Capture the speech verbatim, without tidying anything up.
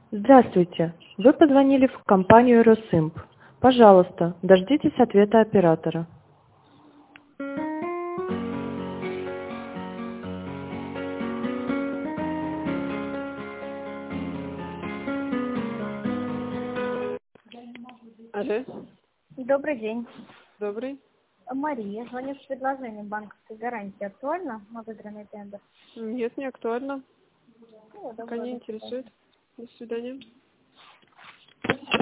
Здравствуйте. Вы позвонили в компанию Росимп. Пожалуйста, дождитесь ответа оператора. Алло, Добрый день. добрый. Мария, звоню с предложением банковской гарантии. Актуально на выигранный тендер? Нет, не актуально. Ну, Пока не добро, до свидания. интересует. До свидания.